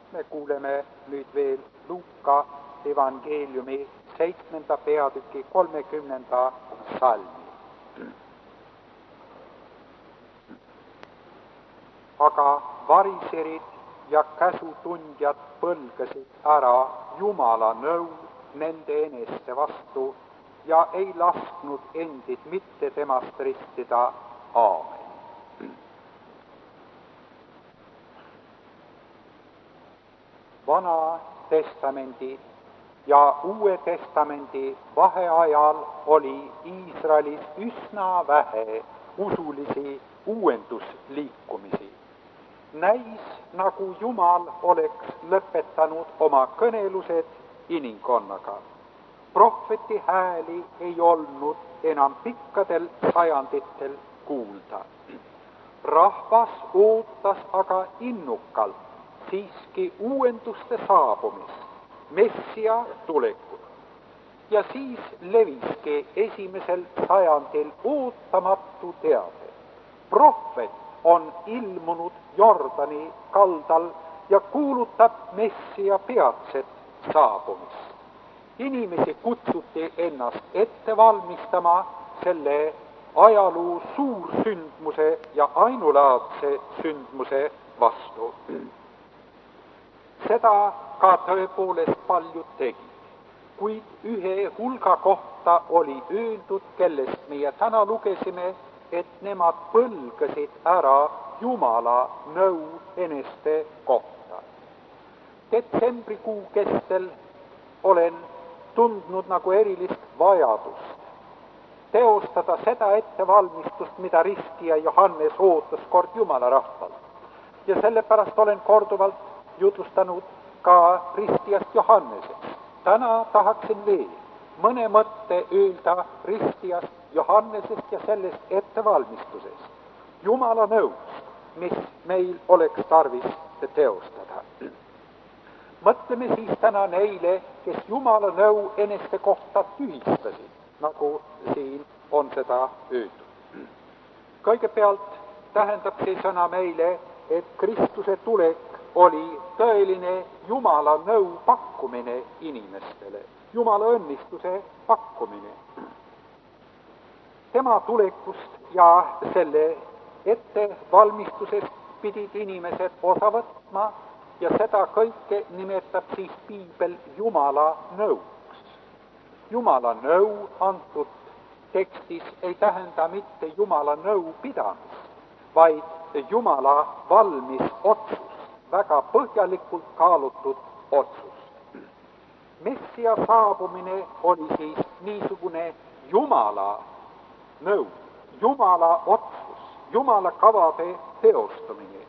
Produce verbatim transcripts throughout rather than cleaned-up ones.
Me kuuleme nüüd veel Luuka evangeeliumi seitsmenda peatüki kolmekümnenda salmi. Aga variserid ja käsutundjad põlgasid ära Jumala nõu nende eneste vastu ja ei lasknud endid mitte temast ristida. Aamen. Vana testamendi ja Uue testamendi vaheajal oli Iisraelis üsna vähe usulisi uuendusliikumisi. Näis, nagu Jumal oleks lõpetanud oma kõnelused inimkonnaga. Prohveti hääli ei olnud enam pikkadel sajanditel kuulda. Rahvas ootas aga innukalt siiski uuenduste saabumist, Messia tulekut. Ja siis leviski esimesel sajandil ootamatu teade. Prohvet on ilmunud Jordani kaldal ja kuulutab Messia peatset saabumist. Inimesi kutsuti ennast ette valmistama selle ajaloo suursündmuse ja ainulaadse sündmuse vastu. Seda ka tõepoolest paljud tegid, kuid ühe hulga kohta oli öeldud, kellest meie täna lugesime, et nemad põlgasid ära Jumala nõu eneste kohta. Detsembrikuu kestel olen tundnud nagu erilist vajadust teostada seda ettevalmistust, mida ristija Johannes ootas kord Jumala rahvalt. Ja sellepärast olen korduvalt jutlustanud ka ristijast Johannesest. Täna tahaksin veel mõne mõtte öelda ristijast Johannesest ja sellest ettevalmistusest, Jumala nõust, mis meil oleks tarvis teostada. Mõtleme siis täna neile, kes Jumala nõu eneste kohta tühistasid, nagu siin on seda öeldud. Kõigepealt tähendab see sõna meile, et Kristuse tulek oli tõeline Jumala nõu pakkumine inimestele, Jumala õnnistuse pakkumine. Tema tulekust ja selle ettevalmistusest pidid inimesed osa võtma ja seda kõike nimetab siis piibel Jumala nõuks. Jumala nõu antud tekstis ei tähenda mitte Jumala nõu pidamist, vaid Jumala valmis otsus, väga põhjalikult kaalutud otsus. Messia saabumine oli siis niisugune Jumala nõu, Jumala otsus, Jumala kavade teostamine.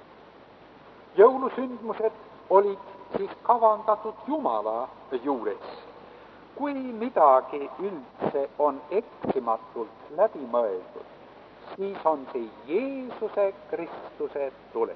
Jõulusündmused olid siis kavandatud Jumala juures. Kui midagi üldse on eksimatult läbi mõeldud, siis on see Jeesuse Kristuse tulek.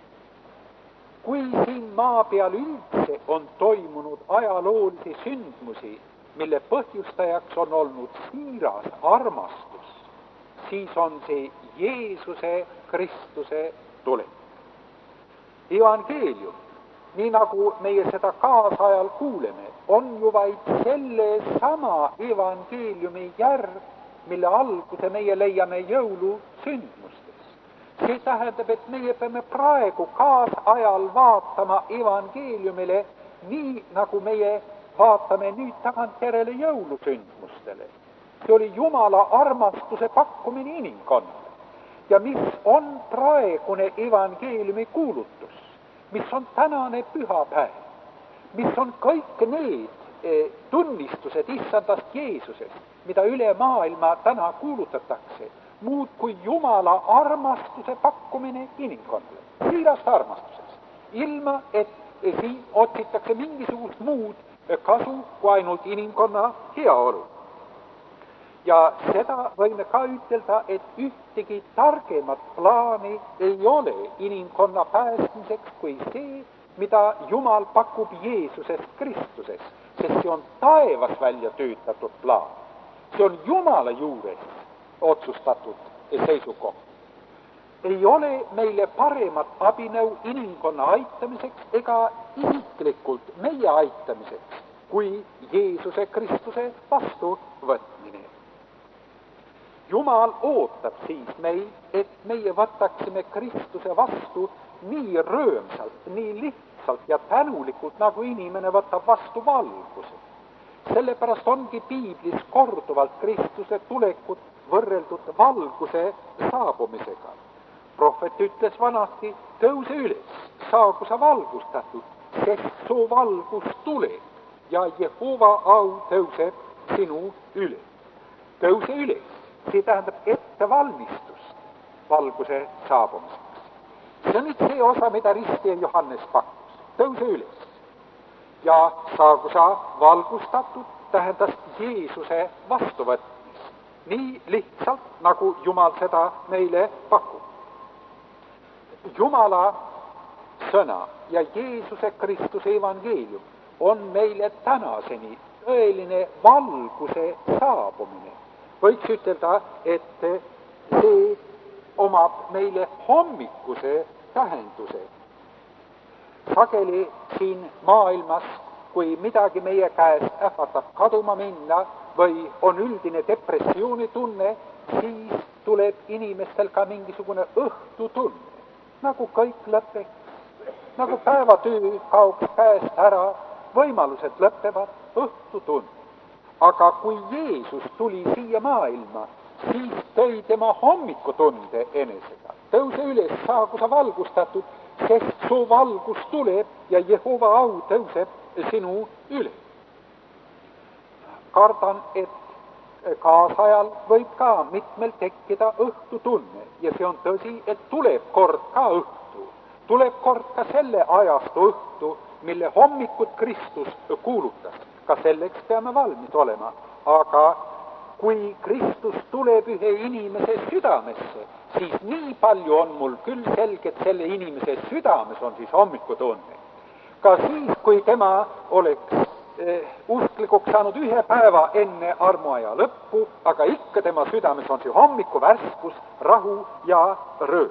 Kui siin maa peal üldse on toimunud ajaloolisi sündmusi, mille põhjustajaks on olnud siiras armastus, siis on see Jeesuse Kristuse tulek. Evangeelium, nii nagu meie seda kaasajal kuuleme, on ju vaid selle sama evangeeliumi järg, mille alguse meie leiame jõulusündmustes. See tähendab, et meie peame praegu kaasajal vaatama evangeeliumile nii, nagu meie vaatame nüüd tagantjärele jõulusündmustele. See oli Jumala armastuse pakkumine inimkonnale. Ja mis on praegune evangeeliumi kuulutus, mis on tänane pühapäev, mis on kõik need eh, tunnistused issandast Jeesusest, mida üle maailma täna kuulutatakse, muud kui Jumala armastuse pakkumine inimkonnale, siirast armastusest, ilma et siin otsitakse mingisugust muud kasu kui ainult inimkonna heaolu. Ja seda võime ka ütelda, et ühtegi targemat plaani ei ole inimkonna päästmiseks kui see, mida Jumal pakub Jeesuses Kristuses, sest see on taevas välja töötatud plaan. See on Jumala juures otsustatud seisukoht. ei ole meile paremat abinõu inimkonna aitamiseks ega isiklikult meie aitamiseks kui Jeesuse Kristuse vastuvõtmine. Jumal ootab siis meid, et meie võtaksime Kristuse vastu nii rõõmsalt, nii lihtsalt ja tänulikult, nagu inimene võtab vastu valguse. Sellepärast ongi piiblis korduvalt Kristuse tulekut võrreldud valguse saabumisega. Prohvet ütles vanasti, tõuse üles, saagu sa valgustatud, sest su valgus tuleb ja Jehova au tõuseb sinu üle. Tõuse üles, see tähendab ettevalmistust valguse saabumiseks. See on nüüd see osa, mida ristija Johannes pakkus. Tõuse üles ja saagu sa valgustatud tähendas Jeesuse vastuvõtmist. Nii lihtsalt, nagu Jumal seda meile pakub. Jumala sõna ja Jeesuse Kristuse evangeelium on meile tänaseni tõeline valguse saabumine. Võiks ütelda, et see omab meile hommikuse tähenduse. Sageli siin maailmas, kui midagi meie käest ähvardab kaduma minna või on üldine depressioonitunne, siis tuleb inimestel ka mingisugune õhtutunne. Nagu kõik lõpeks, nagu päevatöö kaoks käest ära, võimalused lõpevad, õhtutund. Aga kui Jeesus tuli siia maailma, siis tõi tema hommikutunde enesega. Tõuse üles, saagu sa valgustatud, sest su valgus tuleb ja Jehova au tõuseb sinu üle. Kardan, et kaasajal võib ka mitmel tekkida õhtutunne ja see on tõsi, et tuleb kord ka õhtu. Tuleb kord ka selle ajastu õhtu, mille hommikut Kristus kuulutas. Ka selleks peame valmis olema. Aga kui Kristus tuleb ühe inimese südamesse, siis nii palju on mul küll selge, et selle inimese südames on siis hommikutunne. Ka siis, kui tema oleks eh, usklikuks saanud ühe päeva enne armuaja lõppu, aga ikka tema südames on see hommikuvärskus, rahu ja rõõm.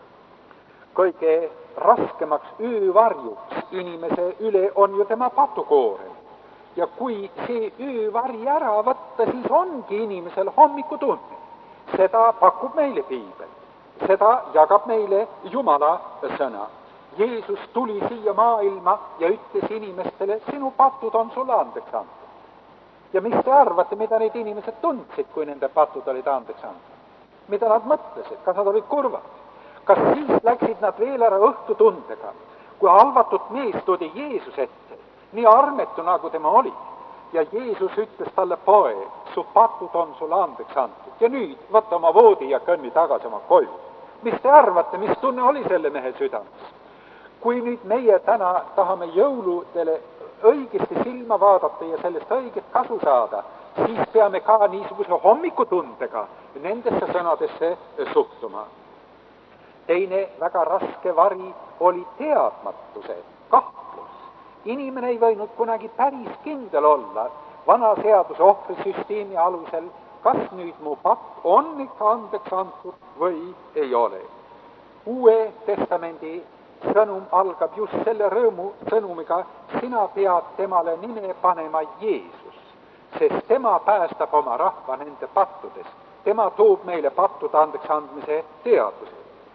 Kõige raskemaks öövarjuks inimese üle on ju tema patukoorem. Ja kui see öövari ära võtta, siis ongi inimesel hommikutunne. Seda pakub meile piibel. Seda jagab meile Jumala sõna. Jeesus tuli siia maailma ja ütles inimestele, sinu patud on sulle andeks antud. Ja mis te arvate, mida need inimesed tundsid, kui nende patud olid andeks antud? Mida nad mõtlesid? Kas nad olid kurvad? Kas siis läksid nad veel ära õhtutundega, kui halvatud mees toodi Jeesus ette, nii armetu nagu tema oli. Ja Jeesus ütles talle, poeg, su patud on sulle andeks antud. Ja nüüd võta oma voodi ja kõnni tagasi oma koju. Mis te arvate, mis tunne oli selle mehe südames? Kui nüüd meie täna tahame jõuludele õigesti silma vaadata ja sellest õiget kasu saada, siis peame ka niisuguse hommikutundega nendesse sõnadesse suhtuma. Teine väga raske vari oli teadmatuse, kahtlus. Inimene ei võinud kunagi päris kindel olla vana seaduse ohvrisüsteemi alusel, kas nüüd mu patt on ikka andeks antud või ei ole. Uue testamendi sõnum algab just selle rõõmu sõnumiga, sina pead temale nime panema Jeesus, sest tema päästab oma rahva nende pattudest. Tema toob meile pattude andeks andmise teaduse.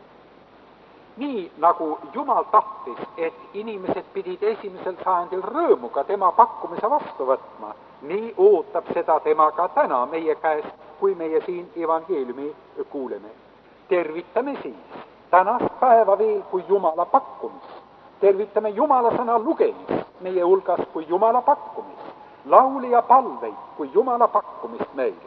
Nii nagu Jumal tahtis, et inimesed pidid esimesel sajandil rõõmuga tema pakkumise vastu võtma, nii ootab seda tema ka täna meie käest, kui meie siin evangeeliumi kuuleme. Tervitame siis tänast päeva veel kui Jumala pakkumist. Tervitame Jumala sõna lugemist meie hulgas kui Jumala pakkumist. Lauli ja palveid kui Jumala pakkumist meile.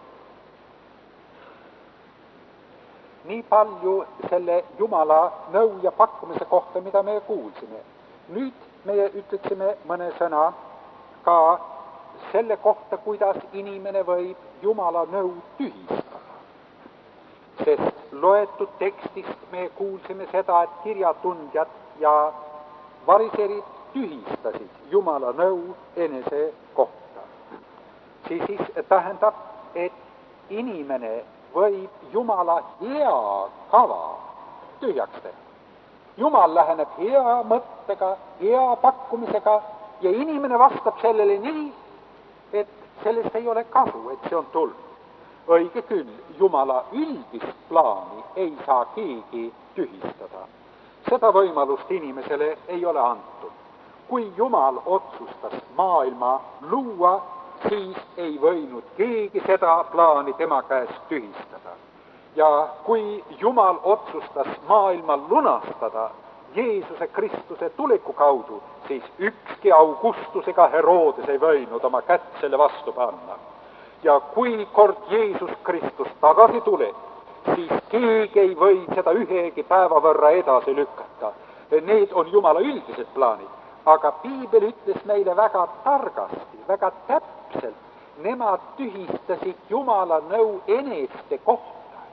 Nii palju selle Jumala nõu ja pakkumise kohta, mida me kuulsime. Nüüd me ütleksime mõne sõna ka selle kohta, kuidas inimene võib Jumala nõu tühistada. Sest loetud tekstist me kuulsime seda, et kirjatundjad ja variserid tühistasid Jumala nõu enese kohta. See siis tähendab, et inimene võib Jumala hea kava tühjaks teha. Jumal läheneb hea mõttega, hea pakkumisega ja inimene vastab sellele nii, et sellest ei ole kasu, et see on tulnud. Õige küll, Jumala üldist plaani ei saa keegi tühistada. Seda võimalust inimesele ei ole antud. Kui Jumal otsustas maailma luua, siis ei võinud keegi seda plaani tema käest tühistada. Ja kui Jumal otsustas maailma lunastada Jeesuse Kristuse tuleku kaudu, siis ükski Augustus ega Herodes ei võinud oma kätt selle vastu panna. Ja kui kord Jeesus Kristus tagasi tuleb, siis keegi ei või seda ühegi päeva võrra edasi lükata. Need on Jumala üldised plaanid, aga Piibel ütles meile väga targasti, väga täpselt, nemad tühistasid Jumala nõu eneste kohta.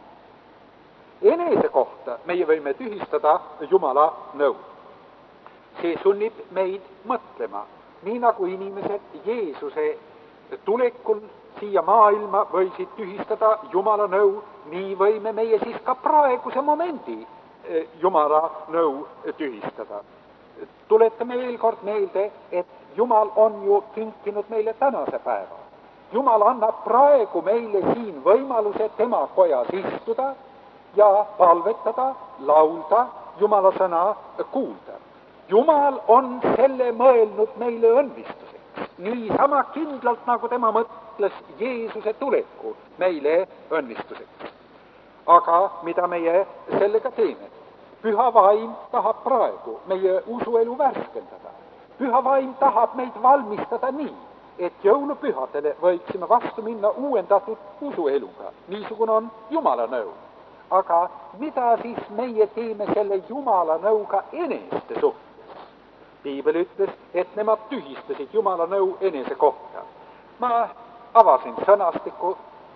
Enese kohta meie võime tühistada Jumala nõu. See sunnib meid mõtlema, nii nagu inimesed Jeesuse tulekul siia maailma võisid tühistada Jumala nõu, nii võime meie siis ka praeguse momendi Jumala nõu tühistada. Tuletame veel kord meelde, et Jumal on ju kinkinud meile tänase päeva. Jumal annab praegu meile siin võimaluse tema kojas istuda ja palvetada, laulda, Jumala sõna kuulda. Jumal on selle mõelnud meile õnnistuseks, niisama kindlalt, nagu tema mõtles Jeesuse tuleku meile õnnistuseks. Aga mida meie sellega teeme? Püha vaim tahab praegu meie usuelu värskendada. Püha vaim tahab meid valmistada nii, et jõulupühadele võiksime vastu minna uuendatud usueluga. Niisugune on Jumala nõu. Aga mida siis meie teeme selle Jumala nõuga eneste suhtes? Piibel ütles, et nemad tühistasid Jumala nõu enese kohta. Ma avasin sõnastiku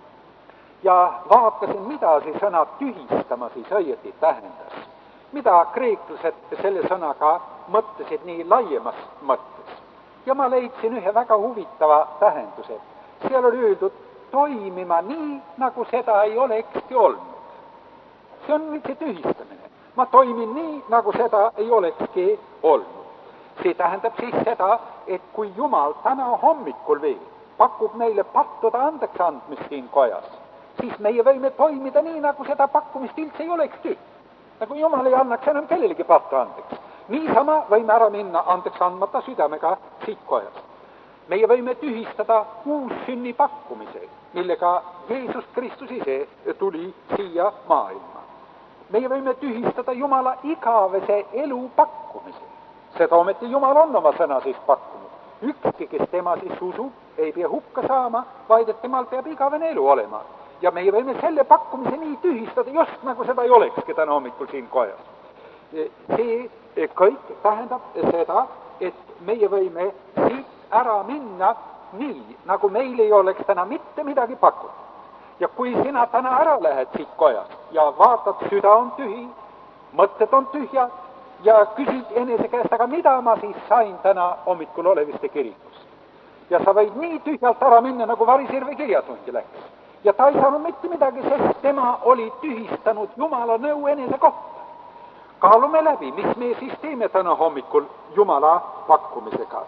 ja vaatasin, mida see sõna tühistama siis õieti tähendas. Mida kreeklased selle sõnaga mõtlesid nii laiemas mõttes. Ja ma leidsin ühe väga huvitava tähenduse. Seal oli öeldud toimima nii, nagu seda ei olekski olnud. See on nüüd see tühistamine. Ma toimin nii, nagu seda ei olekski olnud. See tähendab siis seda, et kui Jumal täna hommikul veel pakub meile pattuda andeks andmist siin kojas, siis meie võime toimida nii, nagu seda pakkumist üldse ei olekski. Nagu Jumal ei annaks enam kellelegi pattu andeks. Niisama võime ära minna andeks andmata südamega siit kojas. Meie võime tühistada uussünni pakkumise, millega Jeesus Kristus ise tuli siia maailma. Meie võime tühistada Jumala igavese elu pakkumise. Seda ometi Jumal on oma sõna siis pakkunud. Ükski, kes tema siis usub, ei pea hukka saama, vaid et temal peab igavene elu olema. Ja meie võime selle pakkumise nii tühistada, just nagu seda ei olekski täna hommikul siin kojas. See kõik tähendab seda, et meie võime siit ära minna nii, nagu meil ei oleks täna mitte midagi pakkuda. Ja kui sina täna ära lähed siit kojas ja vaatad, süda on tühi, mõtted on tühjad ja küsid enese käest, aga mida ma siis sain täna hommikul Oleviste kirikus? Ja sa võid nii tühjalt ära minna, nagu Varisjärve kirjatundi läks. Ja ta ei saanud mitte midagi, sest tema oli tühistanud Jumala nõu enese kohta. Kaalume läbi, mis me siis teeme täna hommikul Jumala pakkumisega.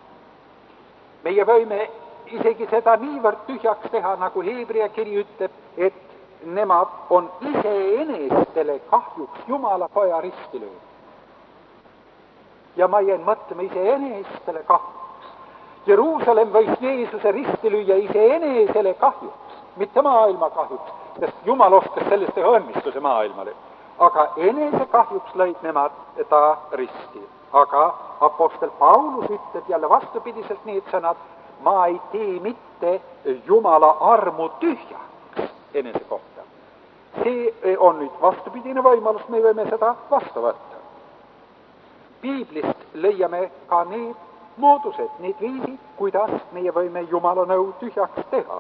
Meie võime isegi seda niivõrd tühjaks teha, nagu Hebrea kiri ütleb, et nemad on iseenestele kahjuks Jumala poja risti löönud. Ja ma jäin mõtlema iseenestele kahjuks. Jeruusalemm võis Jeesuse risti lüüa iseenesele kahjuks, mitte maailma kahjuks, sest Jumal oskas sellest teha õnnistuse maailmale. Aga enese kahjuks lõid nemad ta risti. Aga apostel Paulus ütleb jälle vastupidiselt need sõnad, ma ei tee mitte Jumala armu tühjaks enese kohta. See on nüüd vastupidine võimalus, me võime seda vastu võtta. Piiblist leiame ka need moodused, need viisid, kuidas meie võime Jumala nõu tühjaks teha.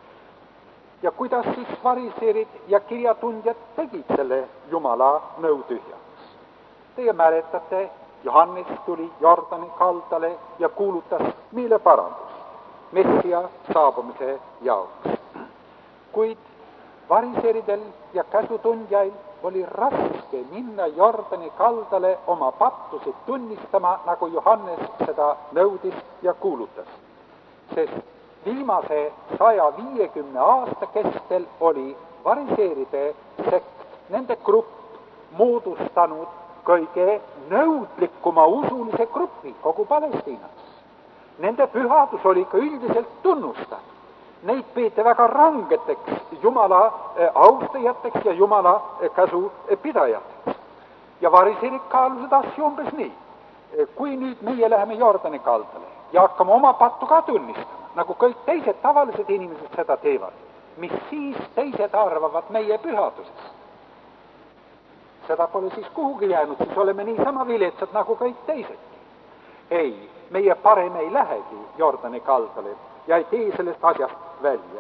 Ja kuidas siis variseerid ja kirjatundjad tegid selle Jumala nõu tühjaks. Teie mäletate, Johannes tuli Jordani kaldale ja kuulutas meeleparandust Messia saabumise jaoks. Kuid variseeridel ja käsutundjail oli raske minna Jordani kaldale oma pattusid tunnistama, nagu Johannes seda nõudis ja kuulutas. Sest viimase saja viiekümne aasta kestel oli variseeride sekt, nende grupp moodustanud kõige nõudlikuma usulise grupi kogu Palestiinas. Nende pühadus oli ka üldiselt tunnustatud. Neid peeti väga rangeteks Jumala austajateks ja Jumala käsu pidajateks. Ja variseerid kaalusid asju umbes nii. Kui nüüd meie läheme Jordani kaldale ja hakkame oma pattu ka tunnistama, nagu kõik teised tavalised inimesed seda teevad, mis siis teised arvavad meie pühadusest? Seda pole siis kuhugi jäänud, siis oleme niisama viletsad nagu kõik teisedki. Ei, meie parem ei lähegi Jordani kaldale ja ei tee sellest asjast välja.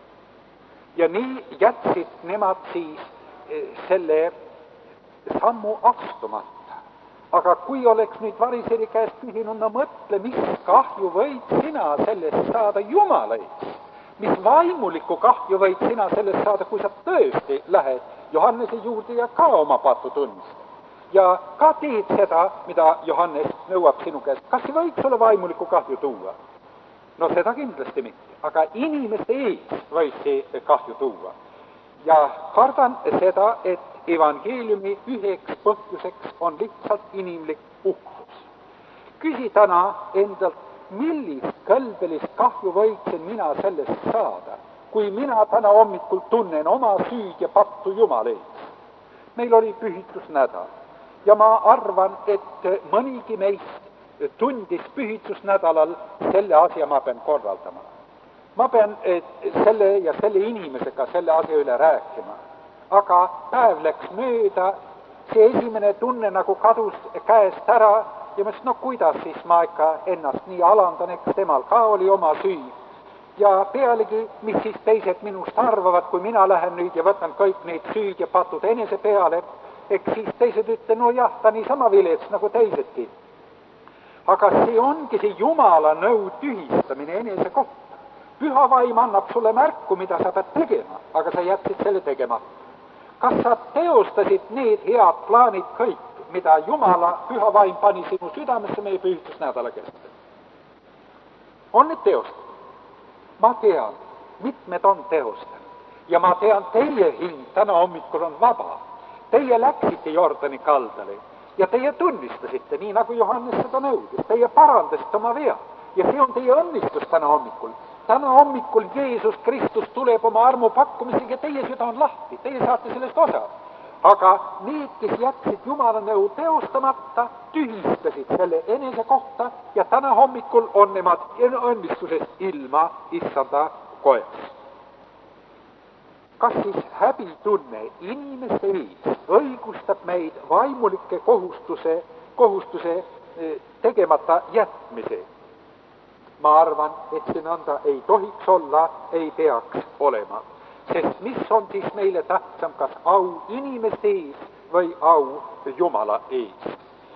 Ja nii jätsid nemad siis selle sammu astumata. Aga kui oleks nüüd variseeri käest küsinud, no mõtle, mis kahju võid sina sellest saada Jumala ees? Mis vaimulikku kahju võid sina sellest saada, kui sa tõesti lähed Johannese juurde ja ka oma patu tunnistad? Ja ka teed seda, mida Johannes nõuab sinu käest. Kas see võiks sulle vaimulikku kahju tuua? No seda kindlasti mitte, aga inimeste ees võis see kahju tuua. Ja kardan seda, et evangeeliumi üheks põhjuseks on lihtsalt inimlik uhkus. Küsi täna endalt, millist kõlbelist kahju võiksin mina sellest saada, kui mina täna hommikul tunnen oma süüd ja pattu Jumala ees. Meil oli pühitusnädal ja ma arvan, et mõnigi meist tundis pühitusnädalal selle asja ma pean korraldama. Ma pean selle ja selle inimesega selle asja üle rääkima. Aga päev läks mööda, see esimene tunne nagu kadus käest ära ja ma ütlesin, no kuidas siis ma ikka ennast nii alandan, eks temal ka oli oma süü. Ja pealegi, mis siis teised minust arvavad, kui mina lähen nüüd ja võtan kõik neid süüd ja patud enese peale, eks siis teised ütlen, no jah, ta niisama vilets nagu teisedki. Aga see ongi see Jumala nõu tühistamine enese kohta. Püha vaim annab sulle märku, mida sa pead tegema, aga sa jätsid selle tegema. Kas sa teostasid need head plaanid kõik, mida Jumala püha vaim pani sinu südamesse meie pühitusnädala kestel? On need teostatud? Ma tean, mitmed on teostanud. Ja ma tean, teie hing täna hommikul on vaba. Teie läksite Jordani kaldale ja teie tunnistasite, nii nagu Johannes seda nõudis. Teie parandasite oma vea ja see on teie õnnistus täna hommikul. Täna hommikul Jeesus Kristus tuleb oma armu pakkumisega ja teie süda on lahti, teie saate sellest osa. Aga need, kes jätsid Jumala nõu teostamata, tühistasid selle enese kohta ja täna hommikul on nemad õnnistusest ilma issanda kojas. Kas siis häbitunne inimeste ees õigustab meid vaimulike kohustuse, kohustuse tegemata jätmise? Ma arvan, et see nõnda ei tohiks olla, ei peaks olema. Sest mis on siis meile tähtsam, kas au inimeste ees või au Jumala ees?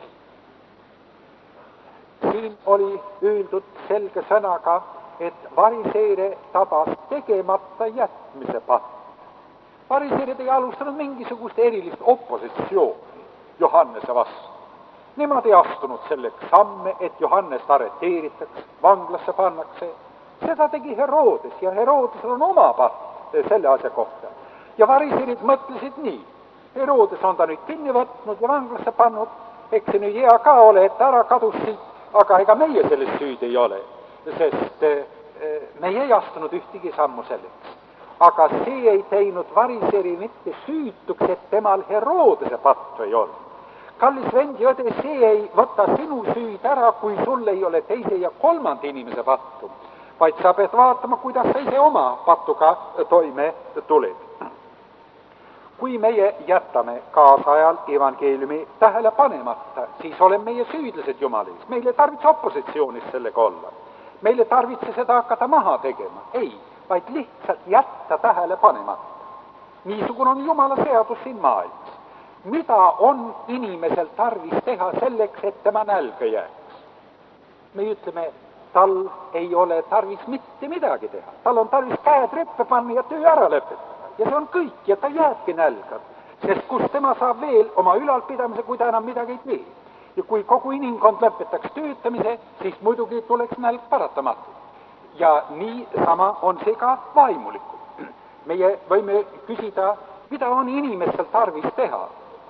Siin oli öeldud selge sõnaga, et variseere tabas tegemata jätmise patt. Variseerid ei alustanud mingisugust erilist opositsiooni Johannese vastu. Nemad ei astunud selleks samme, et Johannest arreteeritakse, vanglasse pannakse. Seda tegi Herodes ja Herodesel on oma patt selle asja kohta. Ja variseerid mõtlesid nii. Herodes on ta nüüd kinni võtnud ja vanglasse pannud. Eks see nüüd hea ka ole, et ära kadus siit, aga ega meie sellest süüd ei ole. Sest meie ei astunud ühtegi sammu selleks. Aga see ei teinud variseeri mitte süütuks, et temal Herodese pattu ei olnud. Kallis vend ja õde, see ei võta sinu süüd ära, kui sul ei ole teise ja kolmanda inimese pattu, vaid sa pead vaatama, kuidas sa ise oma pattuga toime tuled. Kui meie jätame kaasajal evangeeliumi tähele panemata, siis oleme meie süüdlased Jumalis. Meil ei tarvitse opositsioonis sellega olla. Meil ei tarvitse seda hakata maha tegema. Ei, vaid lihtsalt jätta tähele panemata. Niisugune on Jumala seadus siin maailmas. Mida on inimesel tarvis teha selleks, et tema nälga jääks? Me ütleme, tal ei ole tarvis mitte midagi teha. Tal on tarvis käed rüppe panna ja töö ära lõpetada. Ja see on kõik ja ta jääbki nälga. sest kust tema saab veel oma ülalpidamise, kui ta enam midagi ei tee. Ja kui kogu inimkond lõpetaks töötamise, siis muidugi tuleks nälg paratamatu. Ja nii sama on see ka vaimulikult. Meie võime küsida, mida on inimestel tarvis teha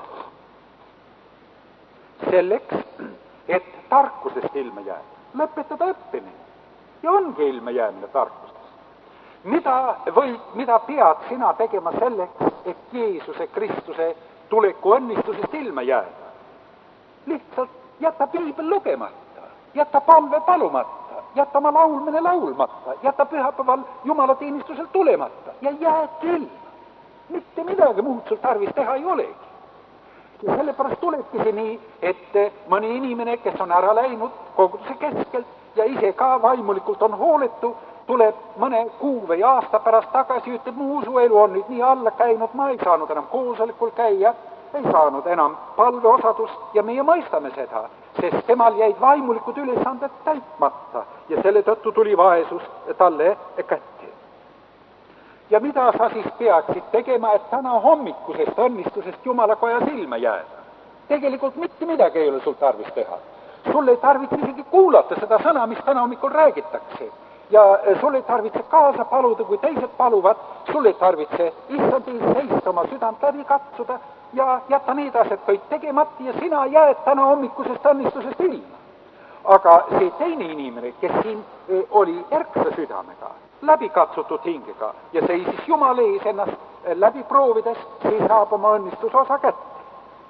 selleks, et tarkusest ilma jääda. Lõpetada õppimine. Ja ongi ilma jäämine tarkusest. Mida, või, mida pead sina tegema selleks, et Jeesuse Kristuse tuleku õnnistusest ilma jääda? Lihtsalt jäta piibel lugemata, jäta palve palumata, jäta oma laulmine laulmata, jäta pühapäeval Jumala teenistusel tulemata ja jääd ilma. Mitte midagi muud sul tarvis teha ei olegi. Ja sellepärast tulebki see nii, et mõni inimene, kes on ära läinud koguduse keskelt ja ise ka vaimulikult on hooletu, tuleb mõne kuu või aasta pärast tagasi, ütleb, mu usuelu on nüüd nii alla käinud, ma ei saanud enam koosolekul käia, ei saanud enam palveosadust ja meie mõistame seda, sest temal jäid vaimulikud ülesanded täitmata ja selle tõttu tuli vaesus talle kätte. Ja mida sa siis peaksid tegema, et täna hommikusest õnnistusest Jumala koja silma jääda? Tegelikult mitte midagi ei ole sul tarvis teha. Sul ei tarvitse isegi kuulata seda sõna, mis täna hommikul räägitakse. Ja sul ei tarvitse kaasa paluda, kui teised paluvad, sul ei tarvitse issand seista oma südant läbi katsuda ja jätta need asjad kõik tegemata ja sina jääd täna hommikusest õnnistusest ilma. Aga see teine inimene, kes siin oli erksa südamega, läbi katsutud hingega ja seisis Jumala ees ennast läbi proovides, see saab oma õnnistusosa kätte.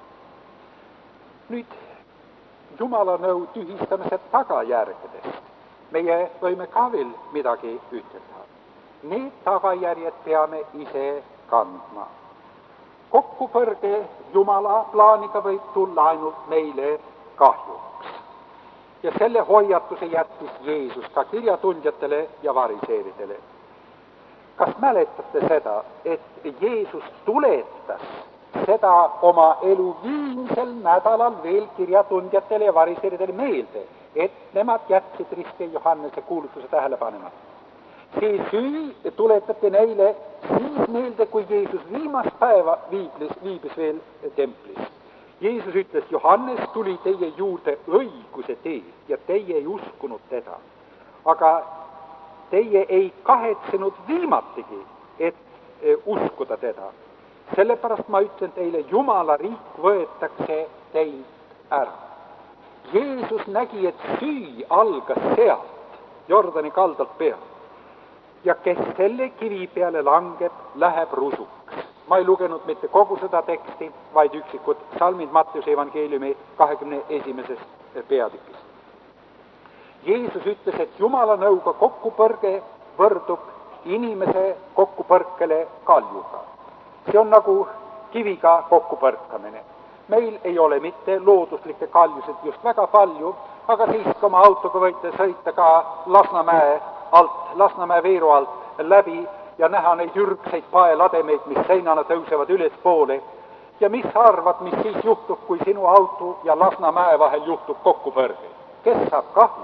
Nüüd Jumala nõu tühistamise tagajärgedest meie võime ka veel midagi ütelda. Need tagajärjed peame ise kandma. Kokkupõrge Jumala plaaniga võib tulla ainult meile kahjuks. Ja selle hoiatuse jättis Jeesus ka kirjatundjatele ja variseeridele. Kas mäletate seda, et Jeesus tuletas seda oma elu viimsel nädalal veel kirjatundjatele ja variseeridele meelde, et nemad jätsid risti Johannese kuulutuse tähele panema. See süü tuletati neile siis meelde, kui Jeesus viimast päeva viibis, viibis veel templis. Jeesus ütles, Johannes tuli teie juurde õiguse teel ja teie ei uskunud teda. Aga teie ei kahetsenud viimatigi, et uskuda teda. Sellepärast ma ütlen teile, Jumala riik võetakse teilt ära. Jeesus nägi, et süü algas sealt, Jordani kaldalt pealt. Ja kes selle kivi peale langeb, läheb rusuks. Ma ei lugenud mitte kogu seda teksti, vaid üksikud salmid Mattiuse evangeeliumi kahekümne esimesest peatükist. Jeesus ütles, et Jumala nõuga kokkupõrge võrdub inimese kokkupõrkele kaljuga. See on nagu kiviga kokkupõrkamine. Meil ei ole mitte looduslikke kaljusid just väga palju, aga siis, kui oma autoga võite sõita ka Lasnamäe alt, Lasnamäe veeru alt läbi ja näha neid ürgseid paelademeid, mis seinana tõusevad üles poole. Ja mis arvad, mis siis juhtub, kui sinu auto ja Lasnamäe vahel juhtub kokkupõrge? Kes saab kahju?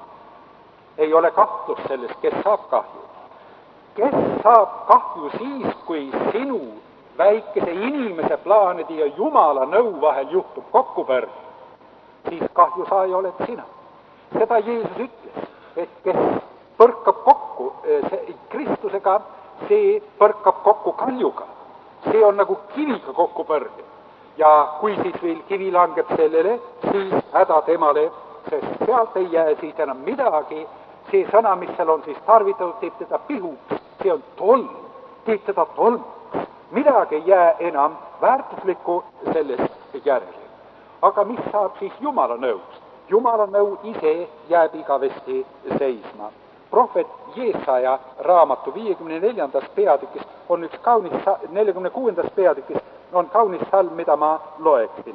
Ei ole kahtlust sellest, kes saab kahju. Kes saab kahju siis, kui sinu väikese inimese plaanide ja Jumala nõu vahel juhtub kokkupõrge? Siis kahju saaja oled sina. Seda Jeesus ütles, et kes põrkab kokku see, Kristusega, see põrkab kokku kaljuga. See on nagu kiviga kokkupõrge. Ja kui siis veel kivi langeb sellele, siis häda temale, sest sealt ei jää siis enam midagi. See sõna, mis seal on siis tarvitatud, teeb teda pihuks. See on tolm, teeb teda tolmuks. Midagi ei jää enam väärtuslikku sellest järele. Aga mis saab siis Jumala nõust? Jumala nõu ise jääb igavesti seisma. Prohvet Jeesaja raamatu viiekümne neljandas peatükis on üks kaunis, nelikümne kuuendas peatükis on kaunis salm, mida ma loeksin.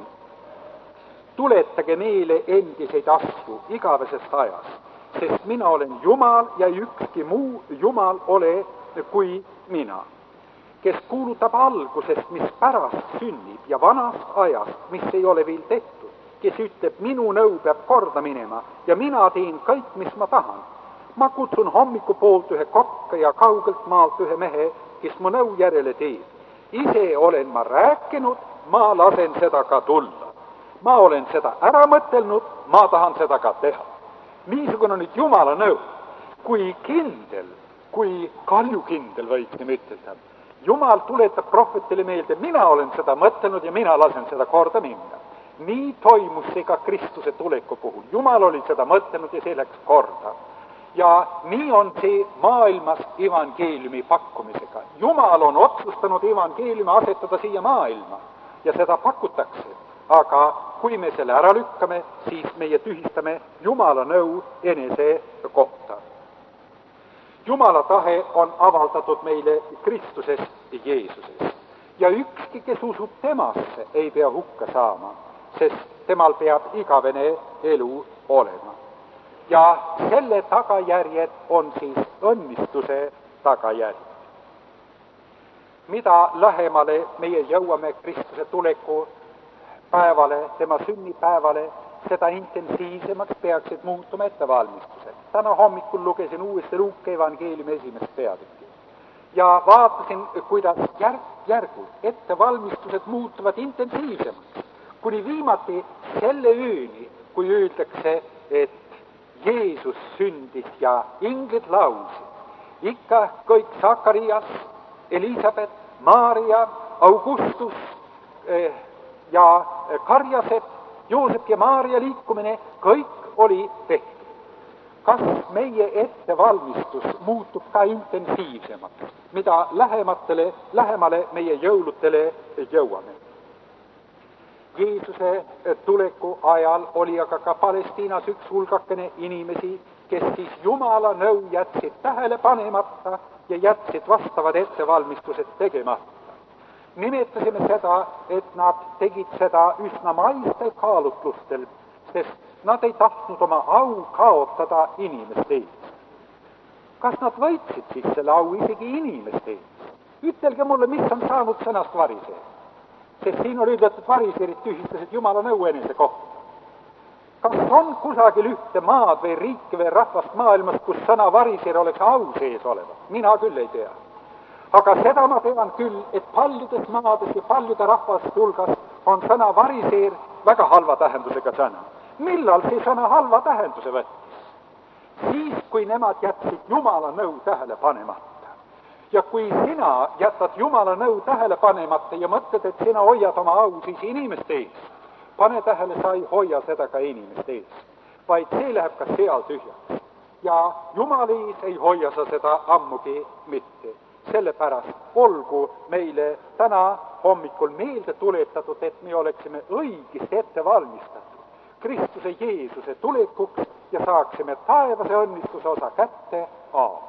Tuletage meile endiseid asju igavesest ajast, sest mina olen Jumal ja ükski muu Jumal ole kui mina, kes kuulutab algusest, mis pärast sünnib ja vanast ajast, mis ei ole veel tehtud, kes ütleb, minu nõu peab korda minema ja mina teen kõik, mis ma tahan. Ma kutsun hommikupoolt ühe kokka ja kaugelt maalt ühe mehe, kes mu nõu järele teeb. ise olen ma rääkinud, ma lasen seda ka tulla. Ma olen seda ära mõtelnud, ma tahan seda ka teha. Niisugune on nüüd Jumala nõu. Kui kindel, kui kaljukindel võiksime ütelda. Jumal tuletab prohvetile meelde, mina olen seda mõtelnud ja mina lasen seda korda minna. Nii toimus see ka Kristuse tuleku puhul. Jumal oli seda mõtelnud ja see läks korda. Ja nii on see maailmas evangeeliumi pakkumisega. Jumal on otsustanud evangeeliumi asetada siia maailma ja seda pakutakse. Aga kui me selle ära lükkame, siis meie tühistame Jumala nõu enese kohta. Jumala tahe on avaldatud meile Kristuses Jeesuses. Ja ükski, kes usub temasse, ei pea hukka saama, sest temal peab igavene elu olema. Ja selle tagajärjed on siis õnnistuse tagajärjed. Mida lähemale meie jõuame Kristuse tuleku päevale, tema sünnipäevale, seda intensiivsemaks peaksid muutuma ettevalmistused. Täna hommikul lugesin uuesti Luuke evangeeliumi esimest peatükki ja vaatasin, kuidas järk-järgult ettevalmistused muutuvad intensiivsemaks, kuni viimati selle ööni, kui öeldakse, et Jeesus sündis ja inglid laulsid. Ikka kõik Sakarias, Elisabet, Maarja, Augustus eh, ja Karjased, Joosep ja Maarja liikumine, kõik oli tehtud. Kas meie ettevalmistus muutub ka intensiivsemaks, mida lähematele, lähemale meie jõulutele jõuame? Jeesuse tuleku ajal oli aga ka Palestiinas üks hulgakene inimesi, kes siis Jumala nõu jätsid tähele panemata ja jätsid vastavad ettevalmistused tegemata. Nimetasime seda, et nad tegid seda üsna maistel kaalutlustel, sest nad ei tahtnud oma au kaotada inimeste ees. Kas nad võitsid siis selle au isegi inimeste ees? Ütelge mulle, mis on saanud sõnast variseer. Sest siin oli öeldud, et variseerid tühistasid Jumala nõu enese kohta. Kas on kusagil ühte maad või riiki või rahvast maailmas, kus sõna variseer oleks au sees olevat? Mina küll ei tea. Aga seda ma tean küll, et paljudes maades ja paljude rahvaste hulgas on sõna variseer väga halva tähendusega sõna. Millal see sõna halva tähenduse võttis? Siis, kui nemad jätsid Jumala nõu tähele panemata. Ja kui sina jätad Jumala nõu tähele panemata ja mõtled, et sina hoiad oma au siis inimeste ees, pane tähele, sa ei hoia seda ka inimeste ees, vaid see läheb ka seal tühjaks. Ja Jumala ees ei hoia sa seda ammugi mitte. Sellepärast olgu meile täna hommikul meelde tuletatud, et me oleksime õigesti ette valmistatud Kristuse Jeesuse tulekuks ja saaksime taevase õnnistuse osa kätte. Aamen.